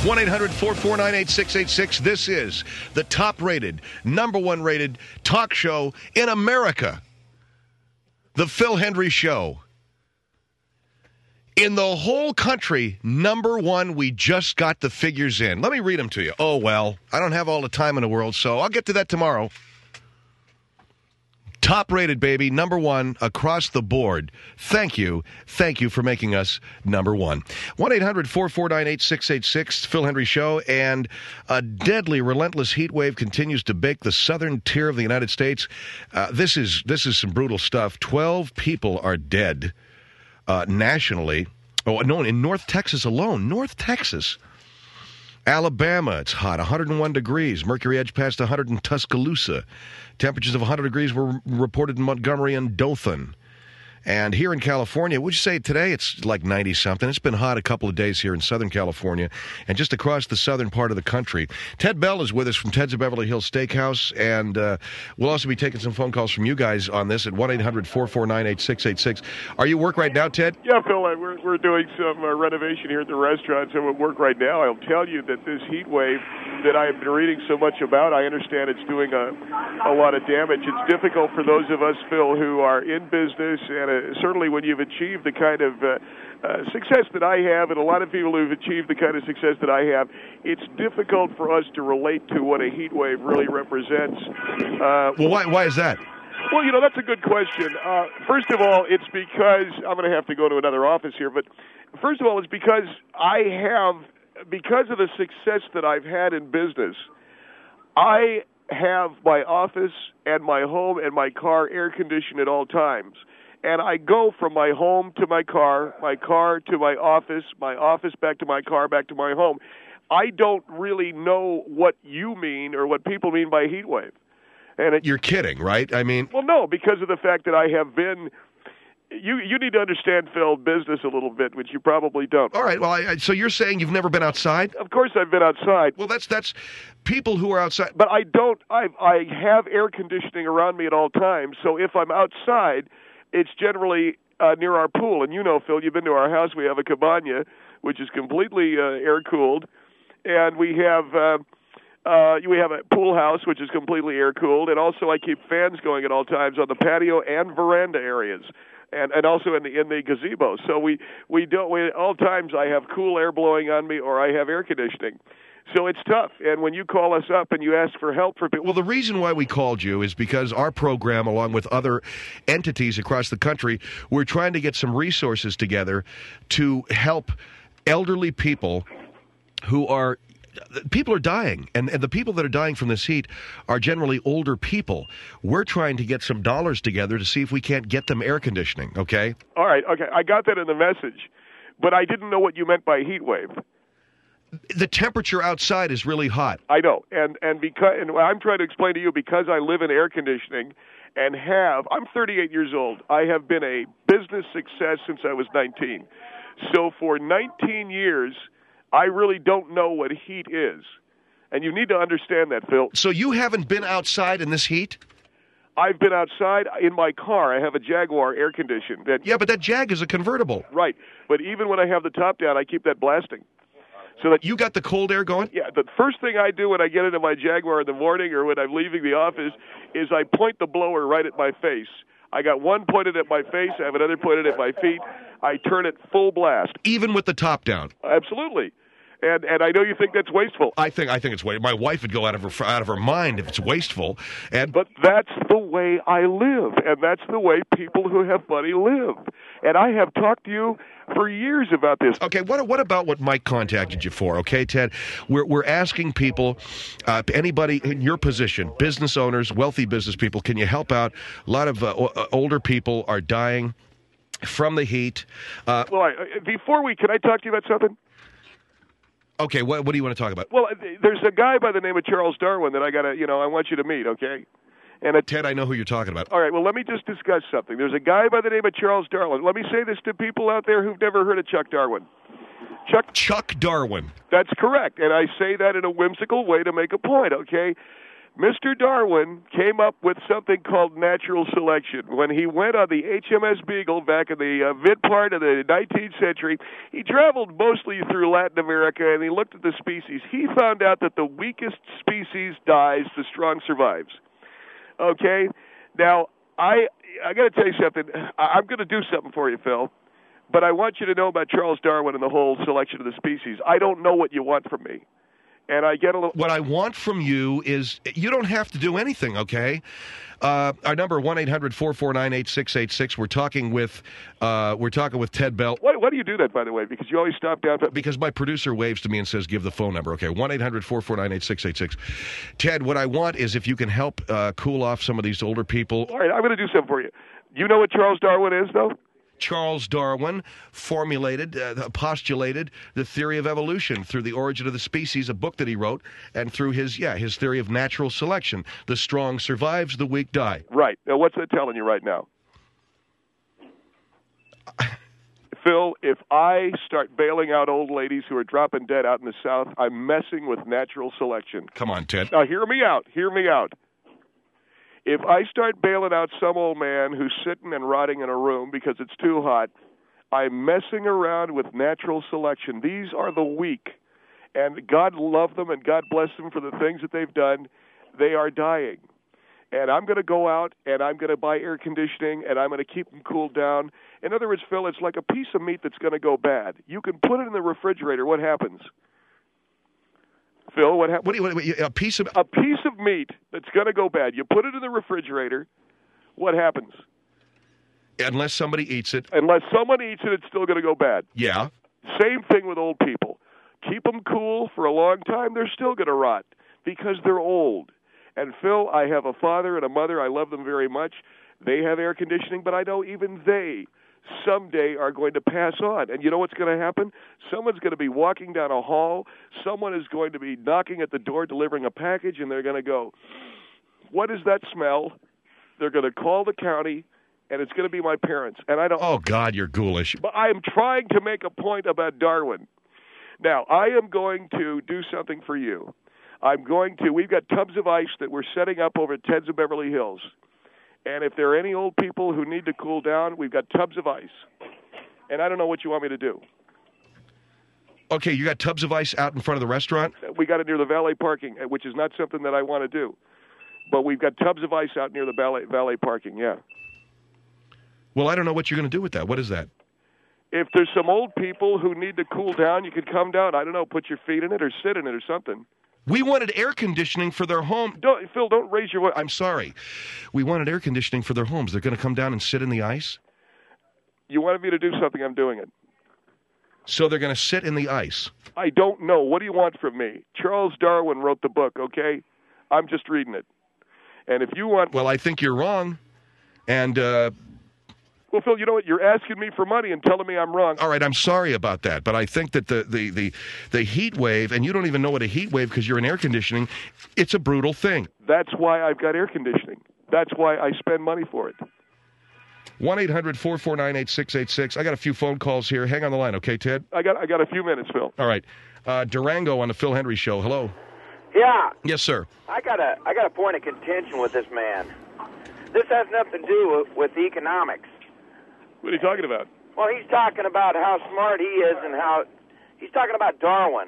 1-800-449-8686. This is the top-rated, number one-rated talk show in America. The Phil Hendrie Show. In the whole country, number one, we just got the figures in. Let me read them to you. Oh, well, I don't have all the time in the world, so I'll get to that tomorrow. Top-rated, baby, number one across the board. Thank you. Thank you for making us number one. 1-800-449-8686, Phil Hendrie Show. And a deadly, relentless heat wave continues to bake the southern tier of the United States. This is some brutal stuff. 12 people are dead nationally. Oh, no, in North Texas alone. North Texas. Alabama, it's hot, 101 degrees. Mercury edge past 100 in Tuscaloosa. Temperatures of 100 degrees were reported in Montgomery and Dothan. And here in California, would you say today it's like 90-something? It's been hot a couple of days here in Southern California and just across the southern part of the country. Ted Bell is with us from Ted's of Beverly Hills Steakhouse, and we'll also be taking some phone calls from you guys on this at 1-800-449-8686. Are you at work right now, Ted? Yeah, Phil, we're doing some renovation here at the restaurant, so at work right now. I'll tell you that this heat wave that I have been reading so much about, I understand it's doing a lot of damage. It's difficult for those of us, Phil, who are in business, and certainly when you've achieved the kind of success that I have, and a lot of people who've achieved the kind of success that I have, it's difficult for us to relate to what a heat wave really represents. Well, why is that? Well, that's a good question. First of all, it's because I'm going to have to go to another office here, but first of all, it's because because of the success that I've had in business, I have my office and my home and my car air conditioned at all times. And I go from my home to my car to my office back to my car, back to my home. I don't really know what you mean or what people mean by heat wave. And you're kidding, right? I mean... Well, no, because of the fact that I have been... You need to understand, Phil, business a little bit, which you probably don't. All right, well, so you're saying you've never been outside? Of course I've been outside. Well, that's people who are outside. But I have air conditioning around me at all times, so if I'm outside... It's generally near our pool. And Phil, you've been to our house. We have a cabana, which is completely air-cooled. And we have a pool house, which is completely air-cooled. And also I keep fans going at all times on the patio and veranda areas. And also in the gazebo. So we at all times I have cool air blowing on me or I have air conditioning. So it's tough. And when you call us up and you ask for help for people... Well, the reason why we called you is because our program, along with other entities across the country, we're trying to get some resources together to help elderly people who are... People are dying, and the people that are dying from this heat are generally older people. We're trying to get some dollars together to see if we can't get them air conditioning, okay? All right, okay. I got that in the message, but I didn't know what you meant by heat wave. The temperature outside is really hot. I know, and I'm trying to explain to you, because I live in air conditioning and I'm 38 years old. I have been a business success since I was 19. So for 19 years, I really don't know what heat is. And you need to understand that, Phil. So you haven't been outside in this heat? I've been outside in my car. I have a Jaguar air conditioned. Yeah, but that Jag is a convertible. Right. But even when I have the top down, I keep that blasting. So that you got the cold air going? Yeah. The first thing I do when I get into my Jaguar in the morning or when I'm leaving the office is I point the blower right at my face. I got one pointed at my face. I have another pointed at my feet. I turn it full blast. Even with the top down? Absolutely. And I know you think that's wasteful. I think it's wasteful. My wife would go out of her mind if it's wasteful. But that's the way I live, and that's the way people who have money live. And I have talked to you for years about this. Okay, what about what Mike contacted you for? Okay, Ted, we're asking people, anybody in your position, business owners, wealthy business people, can you help out? A lot of older people are dying from the heat. Can I talk to you about something? Okay, what do you want to talk about? Well, there's a guy by the name of Charles Darwin that I want you to meet, okay? Ted, I know who you're talking about. All right, well, let me just discuss something. There's a guy by the name of Charles Darwin. Let me say this to people out there who've never heard of Chuck Darwin. Chuck Darwin. That's correct, and I say that in a whimsical way to make a point, okay? Mr. Darwin came up with something called natural selection. When he went on the HMS Beagle back in the mid part of the 19th century, he traveled mostly through Latin America, and he looked at the species. He found out that the weakest species dies, the strong survives. Okay? Now, I got to tell you something. I'm going to do something for you, Phil, but I want you to know about Charles Darwin and the whole selection of the species. I don't know what you want from me. And I get a little. What I want from you is you don't have to do anything, okay? Our number 1-800-449-8686. We're talking with Ted Bell. Why do you do that, by the way? Because you always stop down. Because my producer waves to me and says, "Give the phone number." Okay, 1-800-449-8686. Ted, what I want is if you can help cool off some of these older people. All right, I'm going to do something for you. You know what Charles Darwin is, though? Charles Darwin postulated the theory of evolution through The Origin of the Species, a book that he wrote, and through his theory of natural selection. The strong survives, the weak die. Right. Now, what's that telling you right now? Phil, if I start bailing out old ladies who are dropping dead out in the South, I'm messing with natural selection. Come on, Ted. Now, hear me out. Hear me out. If I start bailing out some old man who's sitting and rotting in a room because it's too hot, I'm messing around with natural selection. These are the weak, and God love them and God bless them for the things that they've done. They are dying. And I'm going to go out and I'm going to buy air conditioning and I'm going to keep them cooled down. In other words, Phil, it's like a piece of meat that's going to go bad. You can put it in the refrigerator. What happens? Phil, what happens? A piece of meat that's going to go bad. You put it in the refrigerator. What happens? Unless somebody eats it. Unless someone eats it, it's still going to go bad. Yeah. Same thing with old people. Keep them cool for a long time. They're still going to rot because they're old. And Phil, I have a father and a mother. I love them very much. They have air conditioning, but I know even they someday are going to pass on. And you know what's going to happen? Someone's going to be walking down a hall. Someone is going to be knocking at the door delivering a package, and they're going to go, "What is that smell?" They're going to call the county, and it's going to be my parents. And I don't. Oh, God, you're ghoulish. But I am trying to make a point about Darwin. Now, I am going to do something for you. We've got tubs of ice that we're setting up over at Ted's of Beverly Hills. And if there are any old people who need to cool down, we've got tubs of ice. And I don't know what you want me to do. Okay, you got tubs of ice out in front of the restaurant? We got it near the valet parking, which is not something that I want to do. But we've got tubs of ice out near the valet parking, yeah. Well, I don't know what you're going to do with that. What is that? If there's some old people who need to cool down, you could come down. I don't know, put your feet in it or sit in it or something. We wanted air conditioning for their home. Phil, don't raise your voice. I'm sorry. We wanted air conditioning for their homes. They're going to come down and sit in the ice? You wanted me to do something, I'm doing it. So they're going to sit in the ice? I don't know. What do you want from me? Charles Darwin wrote the book, okay? I'm just reading it. And if you want... Well, I think you're wrong. And... Well, Phil, you know what? You're asking me for money and telling me I'm wrong. All right, I'm sorry about that, but I think that the heat wave, and you don't even know what a heat wave because you're in air conditioning, it's a brutal thing. That's why I've got air conditioning. That's why I spend money for it. 1-800-449-8686. I got a few phone calls here. Hang on the line, okay, Ted? I got a few minutes, Phil. All right. Durango on the Phil Hendry Show. Hello. Yeah. Yes, sir. I got a point of contention with this man. This has nothing to do with economics. What are you talking about? Well, he's talking about how smart he is and how he's talking about Darwin.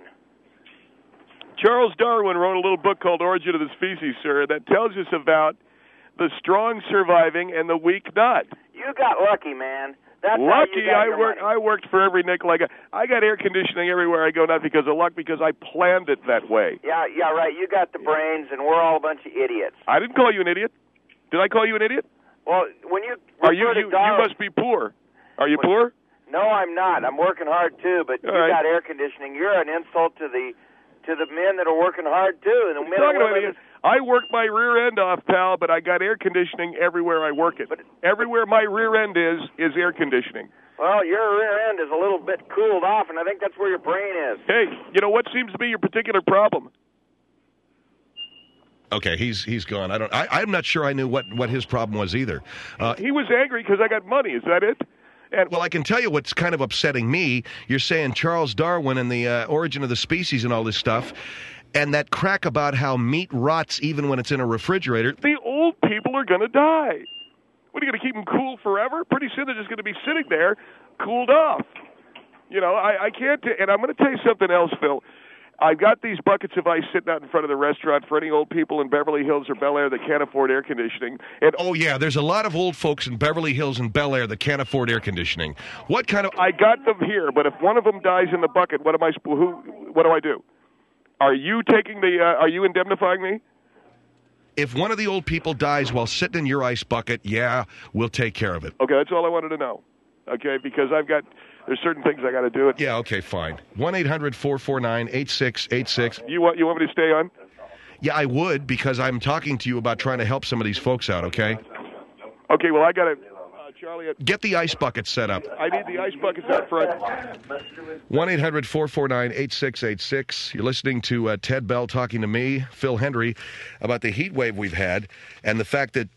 Charles Darwin wrote a little book called Origin of the Species, sir, that tells us about the strong surviving and the weak not. You got lucky, man. That's lucky. How you got I worked for every nickel I got. I got air conditioning everywhere I go, not because of luck, because I planned it that way. Yeah, right. You got the brains, and we're all a bunch of idiots. I didn't call you an idiot. Did I call you an idiot? Well, when you you must be poor. Are you poor? No, I'm not. I'm working hard too, but you got air conditioning. You're an insult to the men that are working hard too. And the men and women. I work my rear end off, pal, but I got air conditioning everywhere I work it. But everywhere my rear end is air conditioning. Well, your rear end is a little bit cooled off, and I think that's where your brain is. Hey, you know what seems to be your particular problem? Okay, he's gone. I'm not sure I knew what his problem was either. He was angry because I got money. Is that it? Well, I can tell you what's kind of upsetting me. You're saying Charles Darwin and the origin of the species and all this stuff, And that crack about how meat rots even when it's in a refrigerator. The old people are going to die. What, are you going to keep them cool forever? Pretty soon they're just going to be sitting there cooled off. You know, I can't, and I'm going to tell you something else, Phil. I've got these buckets of ice sitting out in front of the restaurant for any old people in Beverly Hills or Bel Air that can't afford air conditioning. And oh, yeah, there's a lot of old folks in Beverly Hills and Bel Air that can't afford air conditioning. What kind of... I got them here, but if one of them dies in the bucket, what do I do? Are you are you indemnifying me? If one of the old people dies while sitting in your ice bucket, yeah, we'll take care of it. Okay, that's all I wanted to know. Okay, because there's certain things I got to do. Yeah, okay, fine. 1-800-449-8686. You want me to stay on? Yeah, I would, because I'm talking to you about trying to help some of these folks out, okay? Okay, well, I got to... Charlie, get the ice bucket set up. I need the ice buckets out front. 1-800-449-8686. You're listening to Ted Bell talking to me, Phil Hendry, about the heat wave we've had and the fact that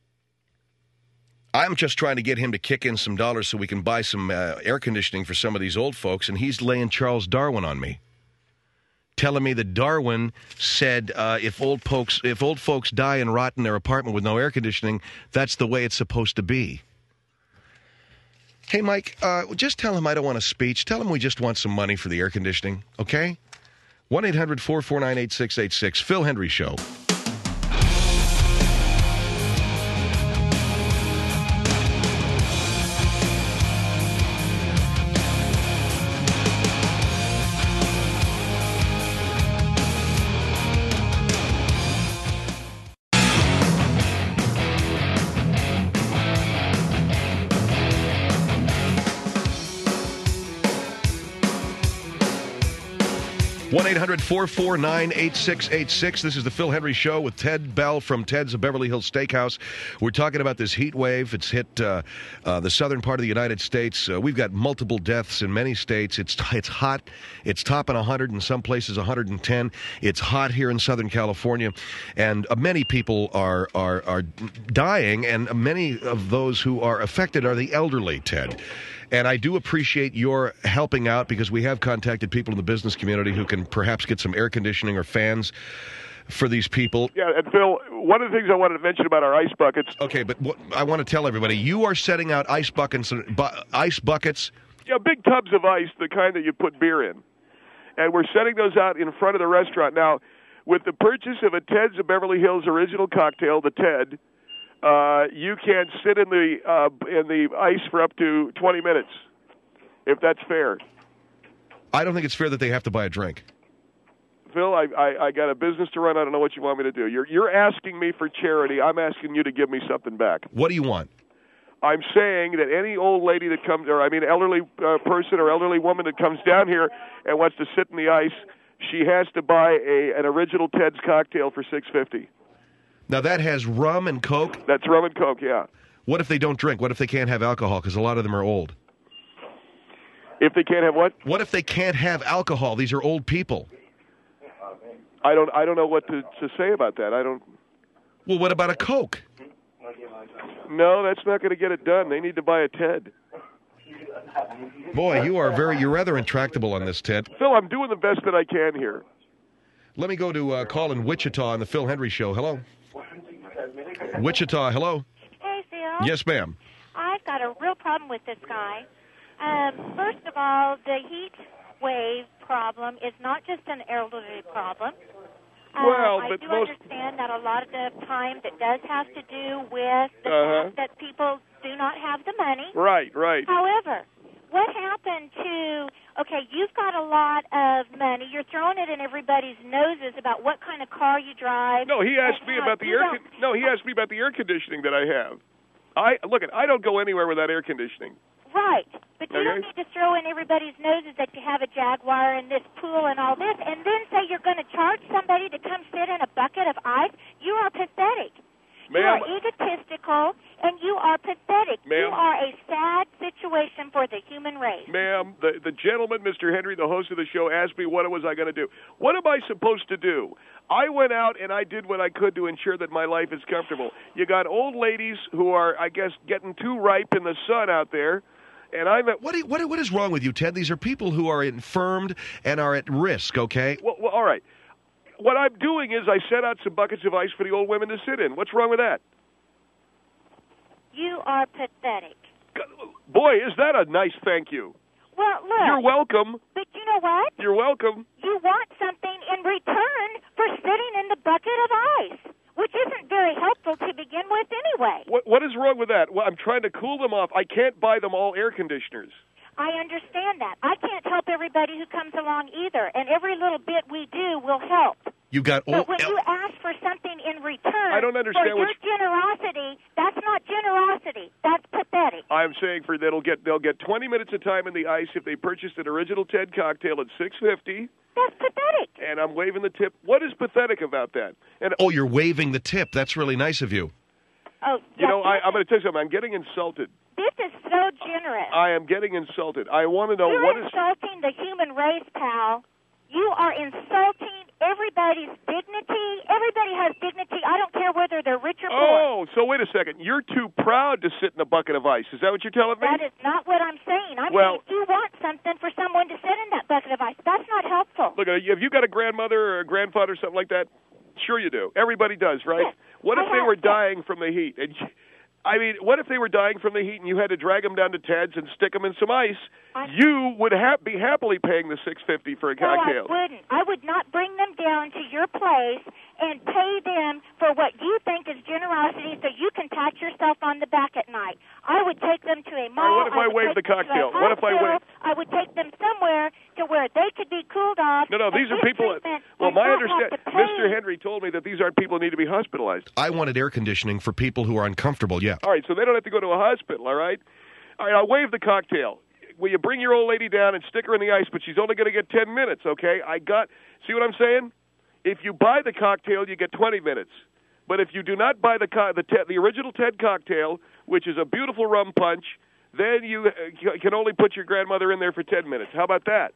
I'm just trying to get him to kick in some dollars so we can buy some air conditioning for some of these old folks, and he's laying Charles Darwin on me, telling me that Darwin said if old folks die and rot in their apartment with no air conditioning, that's the way it's supposed to be. Hey, Mike, just tell him I don't want a speech. Tell him we just want some money for the air conditioning, okay? 1-800-449-8686. Phil Hendry Show. One 1-800-449-8686. This is the Phil Hendry Show with Ted Bell from Ted's Beverly Hills Steakhouse. We're talking about this heat wave. It's hit the southern part of the United States. We've got multiple deaths in many states. It's hot. It's topping 100 in some places, 110. It's hot here in Southern California, and many people are dying, and many of those who are affected are the elderly, Ted. And I do appreciate your helping out because we have contacted people in the business community who can perhaps get some air conditioning or fans for these people. Yeah, and Phil, one of the things I wanted to mention about our ice buckets. Okay, but I want to tell everybody, you are setting out ice buckets. Yeah, big tubs of ice, the kind that you put beer in. And we're setting those out in front of the restaurant. Now, with the purchase of a Ted's of Beverly Hills original cocktail, the Ted, you can sit in the ice for up to 20 minutes, if that's fair. I don't think it's fair that they have to buy a drink. Phil, I got a business to run. I don't know what you want me to do. You're asking me for charity. I'm asking you to give me something back. What do you want? I'm saying that any old lady that comes, elderly person or elderly woman that comes down here and wants to sit in the ice, she has to buy an original Ted's cocktail for $6.50. Now, that has rum and Coke? That's rum and Coke, yeah. What if they don't drink? What if they can't have alcohol? Because a lot of them are old. If they can't have what? What if they can't have alcohol? These are old people. I don't know what to say about that. I don't... Well, what about a Coke? No, that's not going to get it done. They need to buy a Ted. Boy, you're rather intractable on this, Ted. Phil, I'm doing the best that I can here. Let me go to call in Wichita on the Phil Hendry Show. Hello. Wichita, hello. Hey, Phil. Yes, ma'am. I've got a real problem with this guy. First of all, the heat wave problem is not just an elderly problem. I do understand that a lot of the times it does have to do with the fact that people do not have the money. Right. However, what happened to, okay, you've got a lot of money. You're throwing it in everybody's noses about what kind of car you drive. No, he asked me about he asked me about the air conditioning that I have. I don't go anywhere without air conditioning. Right. But you don't need to throw in everybody's noses that you have a Jaguar and this pool and all this, and then say you're going to charge somebody to come sit in a bucket of ice. You are pathetic. You are egotistical, and you are pathetic. You are a sad situation for the human race. Ma'am, the gentleman, Mr. Hendry, the host of the show, asked me what was I going to do. What am I supposed to do? I went out and I did what I could to ensure that my life is comfortable. You got old ladies who are, I guess, getting too ripe in the sun out there. And I'm at, what is wrong with you, Ted? These are people who are infirmed and are at risk, okay? Well, all right. what I'm doing is I set out some buckets of ice for the old women to sit in. What's wrong with that? You are pathetic. Boy, is that a nice thank you. Well, look. You're welcome. But you know what? You're welcome. You want something in return for sitting in the bucket of ice, which isn't very helpful to begin with anyway. What is wrong with that? Well, I'm trying to cool them off. I can't buy them all air conditioners. I understand that. I can't help everybody who comes along either, and every little bit we do will help. You got But when you ask for something in return I don't understand for your generosity, that's not generosity. That's pathetic. I'm saying they'll get 20 minutes of time in the ice if they purchased an original Ted cocktail at $6.50. That's pathetic. And I'm waiving the tip. What is pathetic about that? And you're waiving the tip. That's really nice of you. Oh, you know, I'm going to tell you something. I'm getting insulted. This is so generous. I am getting insulted. I want to know You're what is. insulting the human race, pal. You are insulting everybody's dignity. Everybody has dignity. I don't care whether they're rich or poor. Oh, so wait a second. You're too proud to sit in a bucket of ice. Is that what you're telling me? That is not what I'm saying. I'm saying you want something for someone to sit in that bucket of ice. That's not helpful. Look, have you got a grandmother or a grandfather or something like that? Sure you do. Everybody does, right? Yes. What if they were dying from the heat? And I mean, what if they were dying from the heat and you had to drag them down to Ted's and stick them in some ice? You would be happily paying the $6.50 for a cocktail. No, I wouldn't. I would not bring them down to your place and pay them for what you think is generosity so you can pat yourself on the back at night. I would take them to a mall. What if I waive the cocktail? What if I waive? I would take them somewhere to where they could be cooled off. No, these are people. Well, my understanding, Mr. Henry told me that these aren't people who need to be hospitalized. I wanted air conditioning for people who are uncomfortable, yeah. All right, so they don't have to go to a hospital, all right? All right, I'll waive the cocktail. Will you bring your old lady down and stick her in the ice, but she's only going to get 10 minutes, okay? See what I'm saying? If you buy the cocktail, you get 20 minutes. But if you do not buy the original Ted cocktail, which is a beautiful rum punch, then you can only put your grandmother in there for 10 minutes. How about that?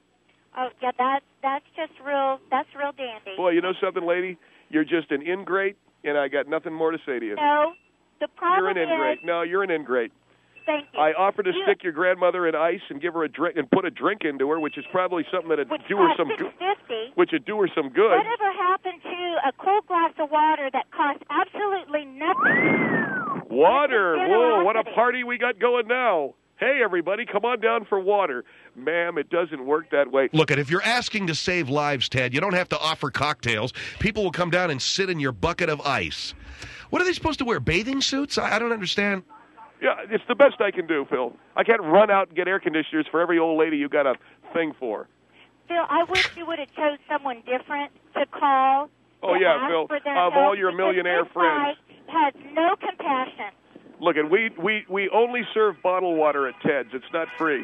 Oh, yeah, that's just that's real dandy. Boy, you know something, lady? You're just an ingrate, and I got nothing more to say to you. No, the problem You're an ingrate. No, you're an ingrate. Thank you. I offered to stick your grandmother in ice and give her a drink and put a drink into her, which is probably something that'd do her some good. Which would do her some good. Whatever happened to a cold glass of water that costs absolutely nothing? Water! Whoa! What a party we got going now! Hey, everybody, come on down for water. Ma'am, it doesn't work that way. Look, if you're asking to save lives, Ted, you don't have to offer cocktails. People will come down and sit in your bucket of ice. What are they supposed to wear, bathing suits? I don't understand. Yeah, it's the best I can do, Phil. I can't run out and get air conditioners for every old lady you got a thing for. Phil, I wish you would have chose someone different to call. Oh, yeah, Phil, of all your millionaire friends. Has no compassion. Look, and we only serve bottled water at Ted's. It's not free.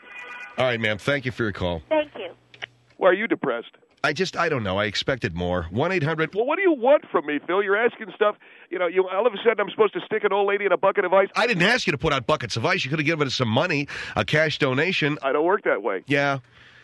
All right, ma'am. Thank you for your call. Thank you. Why are you depressed? I don't know. I expected more. 1-800. Well, what do you want from me, Phil? You're asking stuff. All of a sudden I'm supposed to stick an old lady in a bucket of ice. I didn't ask you to put out buckets of ice. You could have given us some money, a cash donation. I don't work that way. Yeah.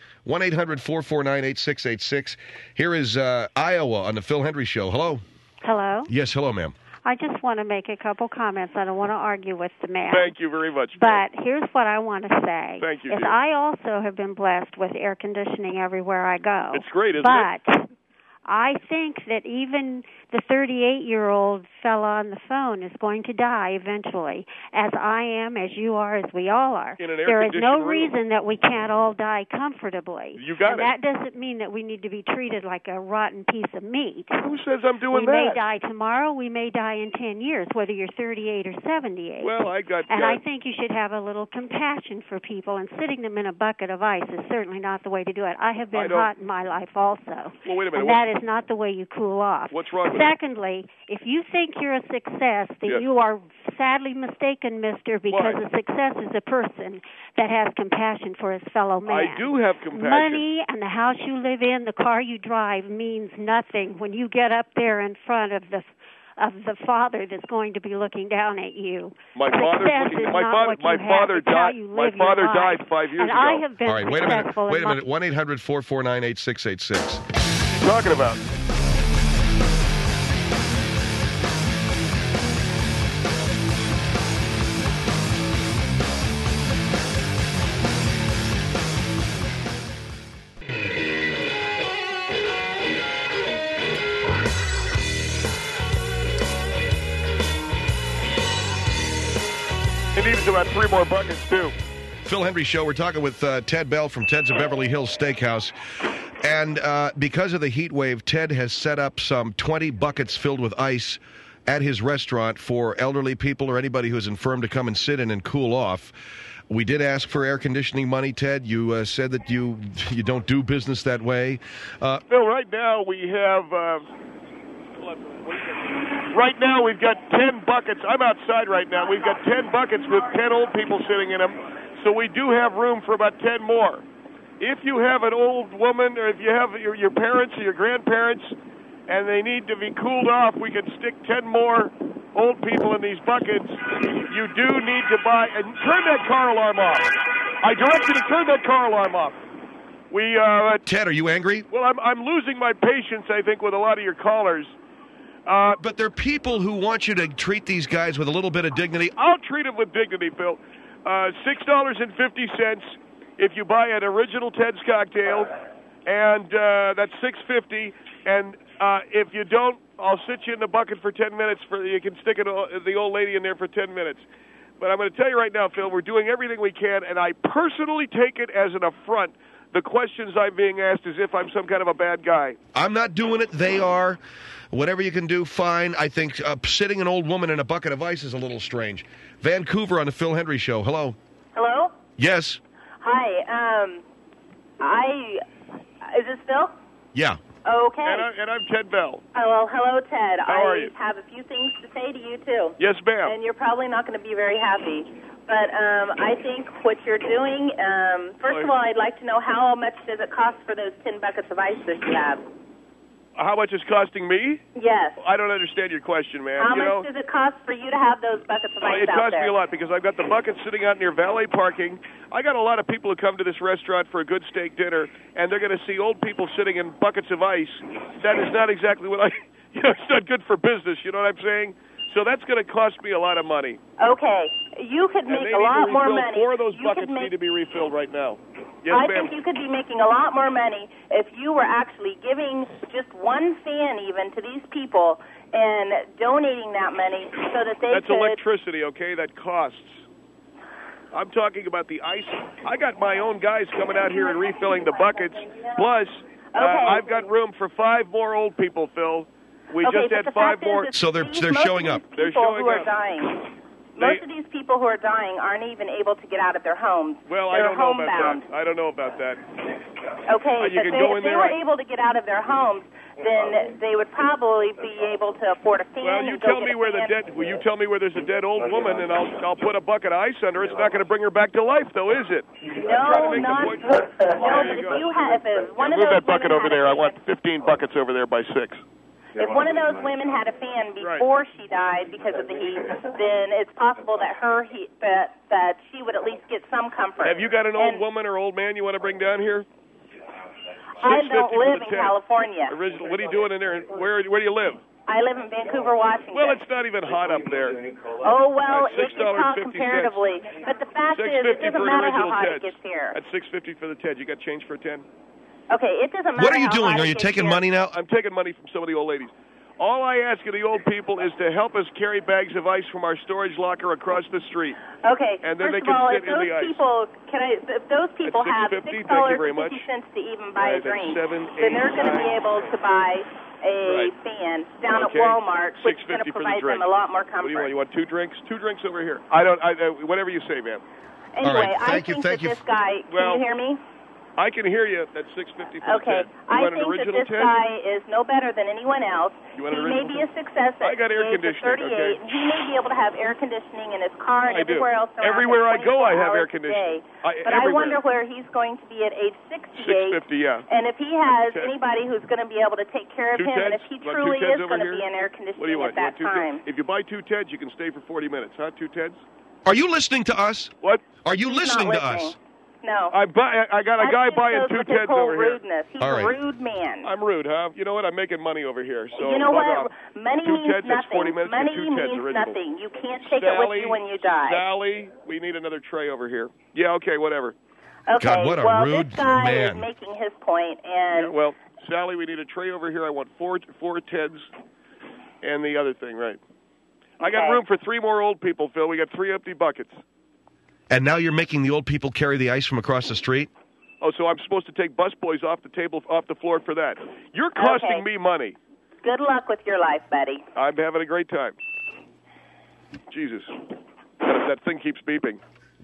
1-800-449-8686. Here is Iowa on the Phil Hendry Show. Hello. Hello. Yes, hello, ma'am. I just want to make a couple comments. I don't want to argue with the man. Thank you very much. But here's what I want to say. Thank you, is dear. I also have been blessed with air conditioning everywhere I go. It's great, isn't it? But I think that even the 38-year-old fella on the phone is going to die eventually, as I am, as you are, as we all are. In an there is no room. reason that we can't all die comfortably. You got and that doesn't mean that we need to be treated like a rotten piece of meat. Who says I'm doing that? We that? may die tomorrow. We may die in 10 years, whether you're 38 or 78. Well, I think you should have a little compassion for people, and sitting them in a bucket of ice is certainly not the way to do it. I have been hot in my life also. Well, wait a minute. And that is not the way you cool off. What's wrong with Secondly, if you think you're a success, then you are sadly mistaken, mister, because a success is a person that has compassion for his fellow man. I do have compassion. Money and the house you live in, the car you drive means nothing when you get up there in front of the Father that's going to be looking down at you. My father died 5 years ago. I have been All right, wait a minute. 1-800-449-8686. What are you talking about? He needs about 3 more buckets, too. Phil Hendrie Show. We're talking with Ted Bell from Ted's of Beverly Hills Steakhouse. And because of the heat wave, Ted has set up some 20 buckets filled with ice at his restaurant for elderly people or anybody who's infirm to come and sit in and cool off. We did ask for air conditioning money, Ted. You said that you don't do business that way. Phil, right now we have... right now we've got 10 buckets. I'm outside right now. We've got 10 buckets with 10 old people sitting in them. So we do have room for about 10 more. If you have an old woman or if you have your parents or your grandparents and they need to be cooled off, we can stick 10 more old people in these buckets. You do need to buy... And turn that car alarm off. I direct you to turn that car alarm off. Ted, are you angry? Well, I'm losing my patience, I think, with a lot of your callers. But there are people who want you to treat these guys with a little bit of dignity. I'll treat them with dignity, Phil. $6.50 if you buy an original Ted's cocktail, and that's $6.50. And if you don't, I'll sit you in the bucket for 10 minutes. You can stick the old lady in there for 10 minutes. But I'm going to tell you right now, Phil, we're doing everything we can, and I personally take it as an affront. The questions I'm being asked as if I'm some kind of a bad guy. I'm not doing it. They are. Whatever you can do, fine. I think sitting an old woman in a bucket of ice is a little strange. Vancouver on the Phil Hendrie Show. Hello. Hello? Yes. Hi. Is this Phil? Yeah. Okay. And I'm Ted Bell. Oh, well, hello, Ted. How are you? I have a few things to say to you, too. Yes, ma'am. And you're probably not going to be very happy. But I think what you're doing, first of all, I'd like to know how much does it cost for those 10 buckets of ice that you have? How much is costing me? Yes. I don't understand your question, ma'am. How much does it cost for you to have those buckets of ice out there? It costs me a lot because I've got the buckets sitting out near valet parking. I got a lot of people who come to this restaurant for a good steak dinner, and they're going to see old people sitting in buckets of ice. That is not exactly what it's not good for business, you know what I'm saying? So that's going to cost me a lot of money. Okay. You could make a lot more money. 4 of those buckets need to be refilled right now. Yes, I ma'am. think you could be making a lot more money if you were actually giving just one fan even to these people and donating that money so that they That's electricity, okay? That costs. I'm talking about the ice. I got my own guys coming out here and refilling the buckets. Plus, I've got room for 5 more old people, Phil. We just had 5 more. So they're showing up. They're showing up. Dying. Most of these people who are dying aren't even able to get out of their homes. Well, They're I don't know homebound. about that. I don't know about that. Okay, you but if they were able to get out of their homes, then they would probably be able to afford a fan. Well, you tell me where you tell me where there's a dead old woman, and I'll put a bucket of ice under her. It's not going to bring her back to life, though, is it? No, not. No, but if you have, if one of those move that bucket over there. I want 15 buckets over there by 6. If one of those women had a fan before she died because of the heat, then it's possible that that she would at least get some comfort. Have you got an old woman or old man you want to bring down here? I don't live in California. What are you doing in there? Where do you live? I live in Vancouver, Washington. Well, it's not even hot up there. Oh, well, if you talk comparatively. But the fact is, it doesn't matter how hot it gets here. That's $6.50 for the Ted. You got change for a 10? Okay, it doesn't matter. What are you doing? Are you taking money now? I'm taking money from some of the old ladies. All I ask of the old people is to help us carry bags of ice from our storage locker across the street. Okay. And then First they can of all, sit in the ice. If those people have $6.50 to even buy a drink, then they're going to be able to buy a fan down at Walmart, which is going to provide them a lot more comfort. What do you want? You want 2 drinks? 2 drinks over here. Whatever you say, ma'am. Anyway, I think that this guy. Can you hear me? I can hear you. That's $6.50 for okay. the Ted. I think that this guy is no better than anyone else. He may be a success at I got air conditioning, 38. Okay. He may be able to have air conditioning in his car and everywhere else. Everywhere I go, I have air conditioning. But I wonder where he's going to be at age 68. $6.50, yeah. And if he has anybody who's going to be able to take care of him, and if he truly is going to be in air conditioning at that time. If you buy 2 Teds, you can stay for 40 minutes, huh? 2 Teds? Are you listening to us? What? Are you listening to us? No. I got a guy buying 2 Teds over here. Rudeness. He's a rude man. I'm rude, huh? You know what? I'm making money over here. So you know what? Money means nothing. That's 40 minutes money for 2 Teds means original. nothing. You can't take it with you when you die. Sally, we need another tray over here. Yeah, okay, whatever. Okay, God, what a rude this guy man. is making his point, and yeah, well, Sally, we need a tray over here. I want 4 Teds and the other thing, right? I got room for 3 more old people, Phil. We got 3 empty buckets. And now you're making the old people carry the ice from across the street? Oh, so I'm supposed to take busboys off the floor for that. You're costing me money. Good luck with your life, buddy. I'm having a great time. Jesus. That thing keeps beeping.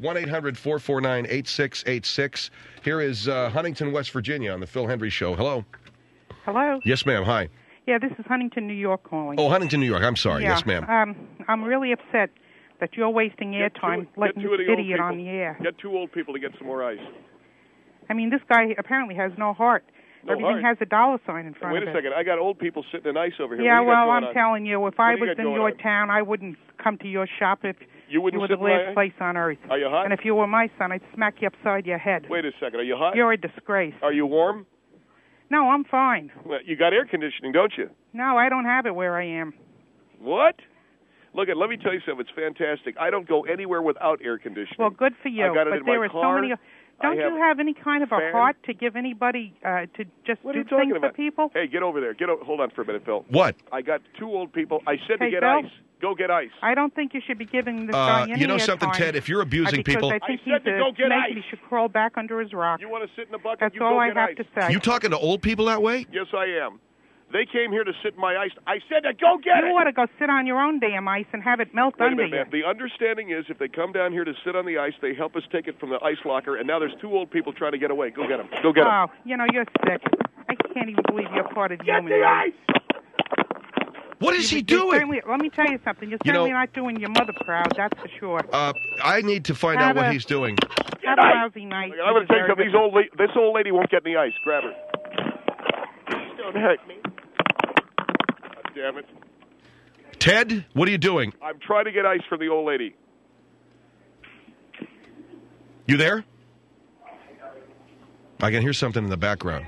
1-800-449-8686. Here is Huntington, West Virginia on the Phil Hendry Show. Hello. Hello. Yes, ma'am. Hi. Yeah, this is Huntington, New York calling. Oh, Huntington, New York. I'm sorry. Yeah, yes, ma'am. I'm really upset that you're wasting airtime letting this idiot on the air. Get 2 old people to get some more ice. I mean, this guy apparently has no heart. Everything has a dollar sign in front of it. Wait a second. I got old people sitting in ice over here. Yeah, well, I'm telling you, if I was in your town, I wouldn't come to your shop if you were the last place on earth. Are you hot? And if you were my son, I'd smack you upside your head. Wait a second. Are you hot? You're a disgrace. Are you warm? No, I'm fine. Well, you got air conditioning, don't you? No, I don't have it where I am. What? Look, let me tell you something. It's fantastic. I don't go anywhere without air conditioning. Well, good for you. I got it in my car. So many. Don't you have any kind of a heart to give anybody to just do things for people? Hey, get over there. Hold on for a minute, Phil. What? I got 2 old people. I said to get ice. Go get ice. I don't think you should be giving this guy any You know something, time, Ted? If you're abusing people... I think said to go get ice. He should crawl back under his rock. You want to sit in the bucket? That's all I have to say. You talking to old people that way? Yes, I am. They came here to sit in my ice. I said to go get it. You ought to go sit on your own damn ice and have it melt under you. The understanding is if they come down here to sit on the ice, they help us take it from the ice locker, and now there's 2 old people trying to get away. Go get them. Go get them. Oh, you're sick. I can't even believe you're part of human. Get the ice! What is he doing? Let me tell you something. You're certainly not doing your mother proud, that's for sure. I need to find out what he's doing. Have a lousy night. I'm going to tell you something. This old lady won't get any ice. Grab her. Don't hurt me. God damn it. Ted, what are you doing? I'm trying to get ice for the old lady. You there? I can hear something in the background.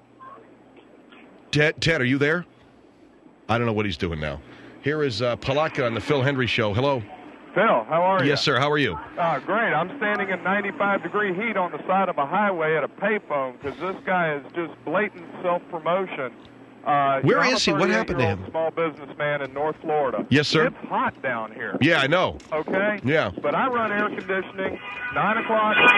Ted, are you there? I don't know what he's doing now. Here is Palaka on the Phil Hendry Show. Hello. Phil, how are you? Yes, sir. How are you? Great. I'm standing in 95-degree heat on the side of a highway at a payphone because this guy is just blatant self-promotion. Where is he? What happened to him? Small businessman in North Florida. Yes, sir. It's hot down here. Yeah, I know. Okay? Yeah. But I run air conditioning, 9 o'clock in the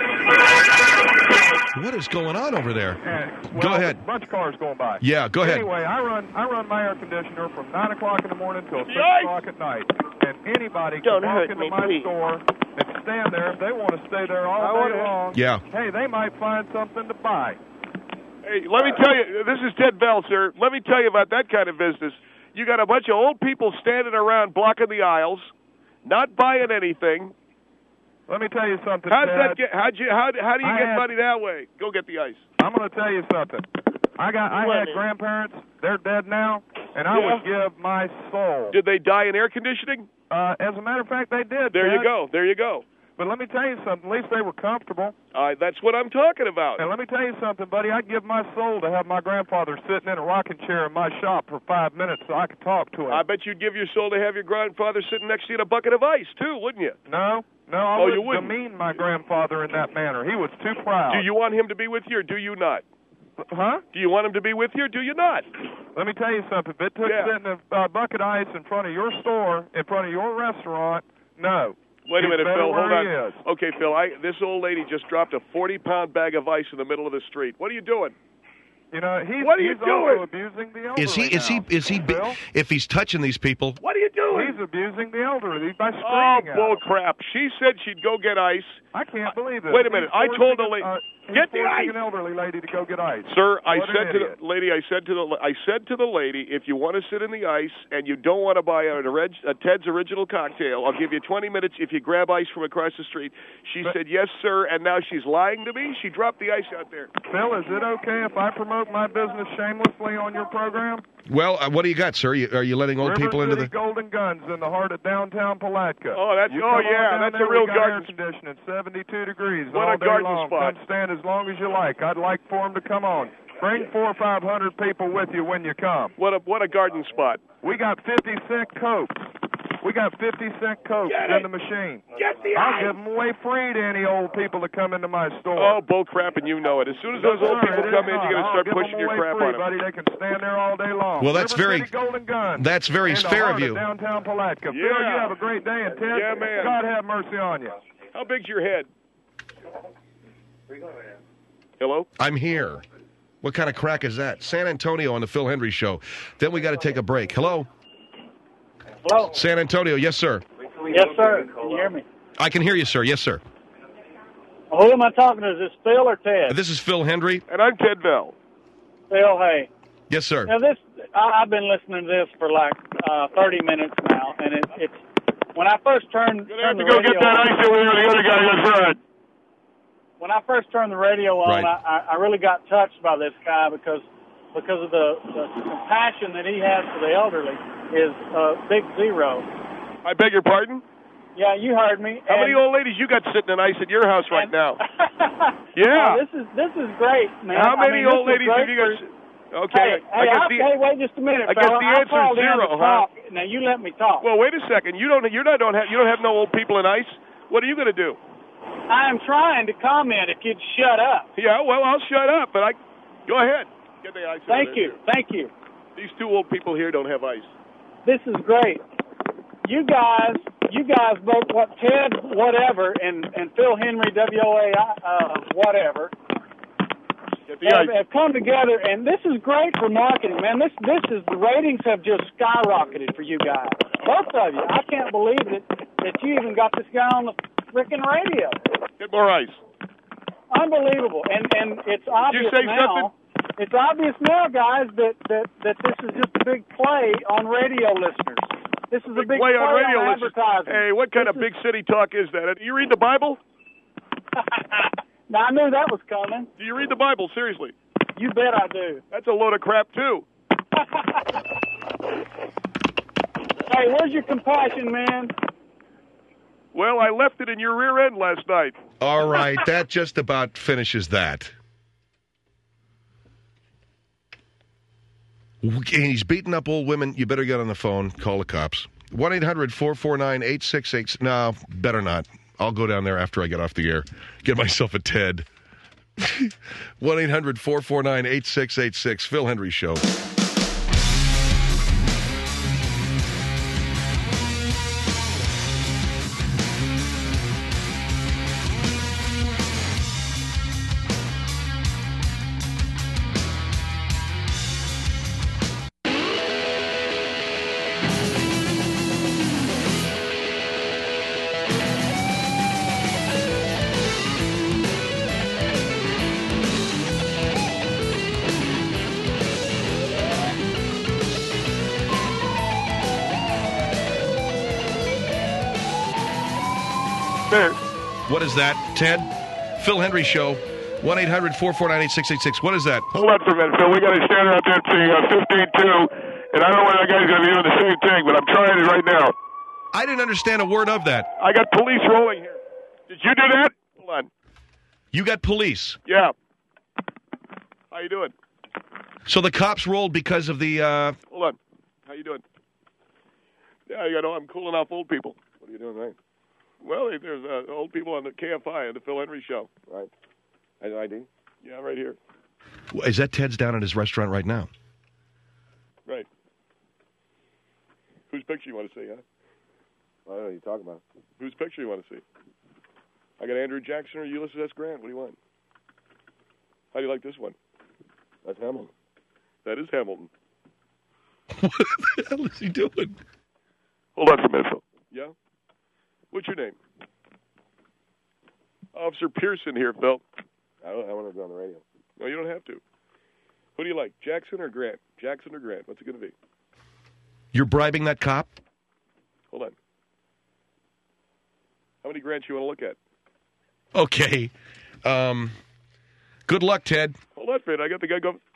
morning. What is going on over there? Go ahead. A bunch of cars going by. Yeah, go ahead. Anyway, I run my air conditioner from 9 o'clock in the morning till 6 o'clock at night. And anybody can walk into my store and stand there. If they want to stay there all day long, hey, they might find something to buy. Hey, let me tell you, this is Ted Bell, sir. Let me tell you about that kind of business. You got a bunch of old people standing around blocking the aisles, not buying anything. Let me tell you something, How Ted. do you get money that way? Go get the ice. I'm going to tell you something. I had grandparents. They're dead now, and I would give my soul. Did they die in air conditioning? As a matter of fact, they did. There Ted. you go. There you go. But let me tell you something. At least they were comfortable. That's what I'm talking about. And let me tell you something, buddy. I'd give my soul to have my grandfather sitting in a rocking chair in my shop for 5 minutes so I could talk to him. I bet you'd give your soul to have your grandfather sitting next to you in a bucket of ice, too, wouldn't you? No, I wouldn't demean my grandfather in that manner. He was too proud. Do you want him to be with you or do you not? Huh? Do you want him to be with you or do you not? Let me tell you something. If it took sitting a bucket of ice in front of your store, in front of your restaurant, no. Wait a minute, Phil. Hold on. Okay, Phil, this old lady just dropped a 40-pound bag of ice in the middle of the street. What are you doing? You know, he's doing? Abusing the elderly. Is he if he's touching these people? What are you doing? He's abusing the elderly by screaming bull crap. She said she'd go get ice. I can't believe it. Wait a minute. I told the lady, get the ice. An elderly lady to go get ice. Sir, I said to the lady, if you want to sit in the ice and you don't want to buy a Ted's Original cocktail, I'll give you 20 minutes if you grab ice from across the street. She said, yes, sir, and now she's lying to me. She dropped the ice out there. Phil, is it okay if I promote my business shamelessly on your program? Well, what do you got, sir? Are you letting old people into the Golden Guns in the heart of downtown Palatka? Oh, that's a real garden. Air conditioning, 72 degrees what all a day garden long. spot. Come stand as long as you like. I'd like for them to come on. Bring 400 or 500 people with you when you come. What a garden spot. We got 50-cent Cokes. We got 50-cent Coke in the machine. I'll give them away free to any old people that come into my store. Oh, bull crap, and you know it. As soon as those old people come in, you're going to start pushing your crap on them. Buddy. They can stand there all day long. Well, that's very fair of you. Downtown Palatka. Yeah. Phil, you have a great day, and Ted, yeah, man. God have mercy on you. How big's your head? Hello? I'm here. What kind of crack is that? San Antonio on the Phil Hendrie Show. Then we got to take a break. Hello? Hello? San Antonio, yes, sir. Yes, sir. Can you hear me? I can hear you, sir. Yes, sir. Who am I talking to? Is this Phil or Ted? This is Phil Hendrie. And I'm Ted Bell. Phil, hey. Yes, sir. Now, I've been listening to this for like 30 minutes now, and it's when I first turned the radio on. Go get that ice over here, the other guy in front. When I first turned the radio on, right. I really got touched by this guy because of the compassion that he has for the elderly is big zero. I beg your pardon? Yeah, you heard me. How many old ladies you got sitting in ice at your house right now? Yeah. Oh, this is great, man. How many old ladies have you got? Okay. Hey, wait just a minute, I guess the answer is zero, huh? Now you let me talk. Well, wait a second. You don't have no old people in ice. What are you going to do? I am trying to comment if you'd shut up. Yeah, well, I'll shut up, but go ahead. Get the ice. Thank you. These two old people here don't have ice. This is great. You guys both, what Ted, whatever, and Phil Hendrie, WOA, whatever, have come together, and this is great for marketing, man. This is the ratings have just skyrocketed for you guys, both of you. I can't believe that you even got this guy on the freaking radio. Get more ice. Unbelievable, and it's obvious Did you say now. Something? It's obvious now, guys, that this is just a big play on radio listeners. This is a big play on radio advertising. Hey, what kind of big city talk is that? Do you read the Bible? Now, I knew that was coming. Do you read the Bible, seriously? You bet I do. That's a load of crap, too. Hey, where's your compassion, man? Well, I left it in your rear end last night. All right, that just about finishes that. And he's beating up old women. You better get on the phone. Call the cops. 1-800-449-8686. No, better not. I'll go down there after I get off the air. Get myself a Ted. 1-800-449-8686. Phil Hendrie Show. What is that, Ted? Phil Hendrie Show, 1-800-449-8686. What is that? Hold on for a minute, Phil. We got a standard out there at 15-2, and I don't know whether that guy's going to be doing the same thing, but I'm trying it right now. I didn't understand a word of that. I got police rolling here. Did you do that? Hold on. You got police? Yeah. How you doing? So the cops rolled because of the... Hold on. How you doing? Yeah, I'm cooling off old people. What are you doing, right? Well, there's old people on the KFI and the Phil Hendrie Show. Right. Has an ID? Yeah, right here. Is that Ted's down at his restaurant right now? Right. Whose picture you want to see, huh? I don't know what you're talking about. Whose picture you want to see? I got Andrew Jackson or Ulysses S. Grant. What do you want? How do you like this one? That's Hamilton. That is Hamilton. What the hell is he doing? Hold on for a minute, Phil. Yeah? What's your name? Officer Pearson here, Phil. I want to go on the radio. No, you don't have to. Who do you like, Jackson or Grant? Jackson or Grant? What's it going to be? You're bribing that cop? Hold on. How many grants you want to look at? Okay. Good luck, Ted. Hold on, Fred. I got the guy going.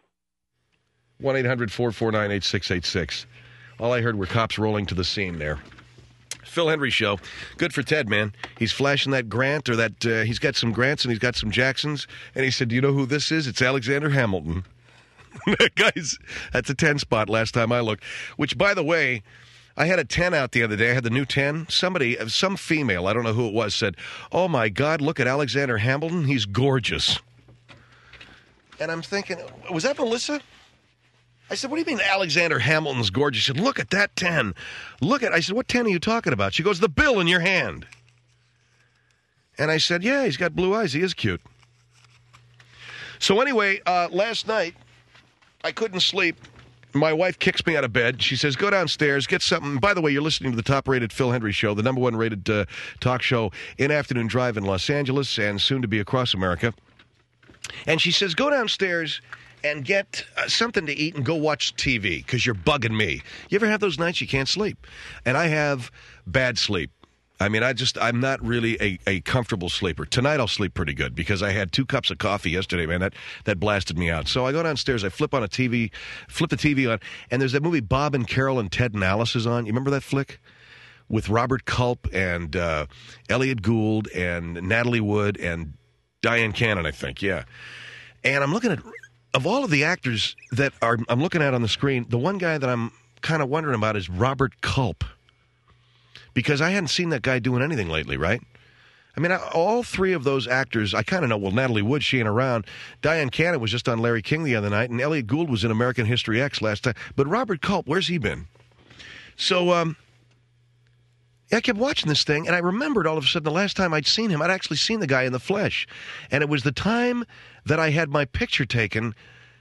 1-800-449-8686. All I heard were cops rolling to the scene there. Phil Hendrie Show. Good for Ted, man. He's flashing that grant, or that he's got some grants and he's got some Jacksons. And he said, do you know who this is? It's Alexander Hamilton. Guys, that's a 10 spot last time I looked. Which, by the way, I had a 10 out the other day. I had the new 10. Some female, I don't know who it was, said, "Oh, my God, look at Alexander Hamilton. He's gorgeous." And I'm thinking, was that Melissa? I said, "What do you mean Alexander Hamilton's gorgeous?" She said, "Look at that 10. I said, "What 10 are you talking about?" She goes, "The bill in your hand." And I said, "Yeah, he's got blue eyes. He is cute." So anyway, last night, I couldn't sleep. My wife kicks me out of bed. She says, "Go downstairs, get something." By the way, you're listening to the top-rated Phil Hendry Show, the number one rated talk show in Afternoon Drive in Los Angeles and soon to be across America. And she says, "Go downstairs and get something to eat and go watch TV because you're bugging me." You ever have those nights you can't sleep? And I have bad sleep. I mean, I'm not really a comfortable sleeper. Tonight I'll sleep pretty good because I had 2 cups of coffee yesterday, man. That blasted me out. So I go downstairs, I flip the TV on, and there's that movie Bob and Carol and Ted and Alice is on. You remember that flick? With Robert Culp and Elliot Gould and Natalie Wood and Diane Cannon, I think, yeah. And I'm looking at, of all of the actors that I'm looking at on the screen, the one guy that I'm kind of wondering about is Robert Culp. Because I hadn't seen that guy doing anything lately, right? I mean, all 3 of those actors, I kind of know. Well, Natalie Wood, she ain't around. Diane Cannon was just on Larry King the other night, and Elliot Gould was in American History X last time. But Robert Culp, where's he been? So, I kept watching this thing, and I remembered all of a sudden the last time I'd seen him, I'd actually seen the guy in the flesh. And it was the time that I had my picture taken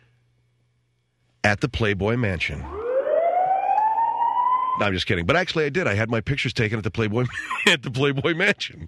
at the Playboy Mansion. No, I'm just kidding. But actually, I did. I had my pictures taken at the Playboy Mansion.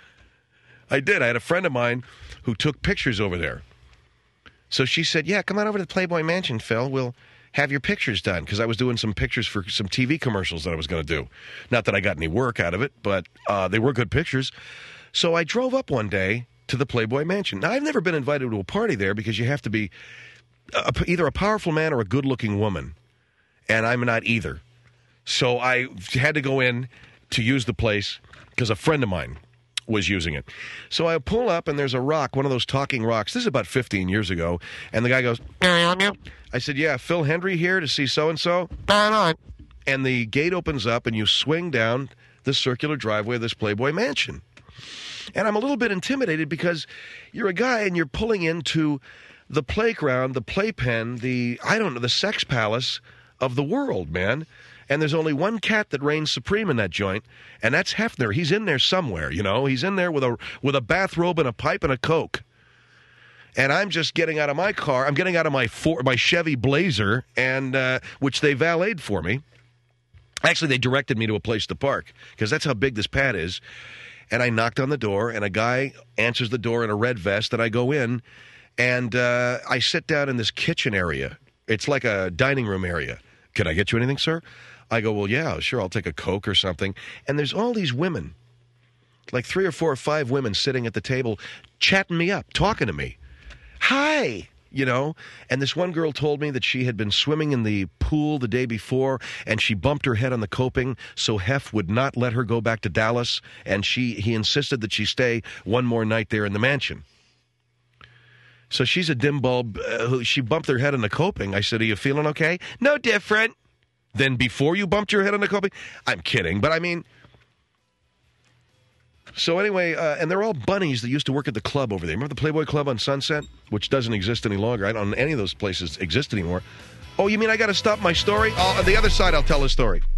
I did. I had a friend of mine who took pictures over there. So she said, "Yeah, come on over to the Playboy Mansion, Phil. We'll have your pictures done." Because I was doing some pictures for some TV commercials that I was going to do. Not that I got any work out of it, but they were good pictures. So I drove up one day to the Playboy Mansion. Now, I've never been invited to a party there because you have to be either a powerful man or a good-looking woman. And I'm not either. So I had to go in to use the place because a friend of mine was using it. So I pull up, and there's a rock, one of those talking rocks. This is about 15 years ago. And the guy goes, I said, "Yeah, Phil Hendry here to see so-and-so." And the gate opens up, and you swing down the circular driveway of this Playboy Mansion. And I'm a little bit intimidated because you're a guy, and you're pulling into the playground, the playpen, the sex palace of the world, man. And there's only one cat that reigns supreme in that joint, and that's Hefner. He's in there somewhere, you know. He's in there with a bathrobe and a pipe and a Coke. And I'm just getting out of my car. I'm getting out of my Chevy Blazer, and which they valeted for me. Actually, they directed me to a place to park because that's how big this pad is. And I knocked on the door, and a guy answers the door in a red vest, and I go in, and I sit down in this kitchen area. It's like a dining room area. "Can I get you anything, sir?" I go, "Well, yeah, sure, I'll take a Coke or something." And there's all these women, like 3 or 4 or 5 women sitting at the table, chatting me up, talking to me. "Hi," you know. And this one girl told me that she had been swimming in the pool the day before, and she bumped her head on the coping, so Hef would not let her go back to Dallas, and he insisted that she stay one more night there in the mansion. So she's a dim bulb. She bumped her head on the coping. I said, "Are you feeling okay?" "No different than before you bumped your head on the coping." I'm kidding, but I mean. So anyway, and they're all bunnies that used to work at the club over there. Remember the Playboy Club on Sunset, which doesn't exist any longer? I don't know any of those places exist anymore. Oh, you mean I got to stop my story? On the other side, I'll tell a story.